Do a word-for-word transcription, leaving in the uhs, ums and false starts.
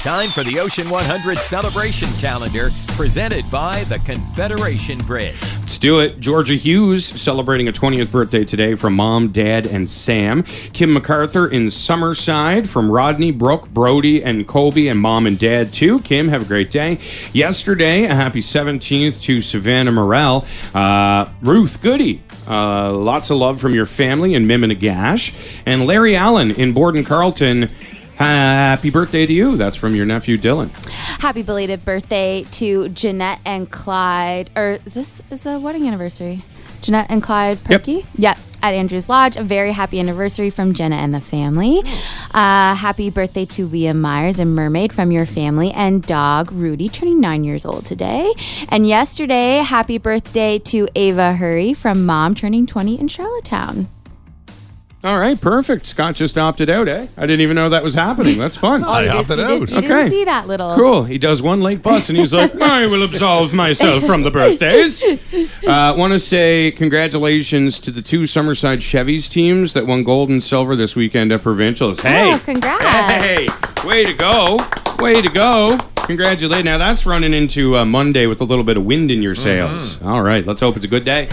Time for the Ocean one hundred Celebration Calendar, presented by the Confederation Bridge. Let's do it. Georgia Hughes celebrating a twentieth birthday today from Mom, Dad, and Sam. Kim MacArthur in Summerside from Rodney, Brooke, Brody, and Colby, and Mom and Dad, too. Kim, have a great day. Yesterday, a happy seventeenth to Savannah Morrell. Uh, Ruth Goody, uh, lots of love from your family in Mimminagash. And Larry Allen in Borden Carlton. Happy birthday to you. That's from your nephew, Dylan. Happy belated birthday to Jeanette and Clyde. Or this is a wedding anniversary. Jeanette and Clyde Perky? Yep. yep. At Andrews Lodge. A very happy anniversary from Jenna and the family. Uh, happy birthday to Liam Myers and Mermaid from your family. And dog Rudy, turning nine years old today. And yesterday, happy birthday to Ava Hurry from Mom, turning twenty in Charlottetown. All right, perfect. Scott just opted out, eh? I didn't even know that was happening. That's fun. I you opted did, out. You, did, you Okay. didn't see that little... Cool. He does one late bus, and he's like, I will absolve myself from the birthdays. Uh, want to say congratulations to the two Summerside Chevys teams that won gold and silver this weekend at Provincials. Hey. Oh, congrats. Hey. Way to go. Way to go. Congratulations. Now, that's running into uh, Monday with a little bit of wind in your sails. Mm-hmm. All right. Let's hope it's a good day.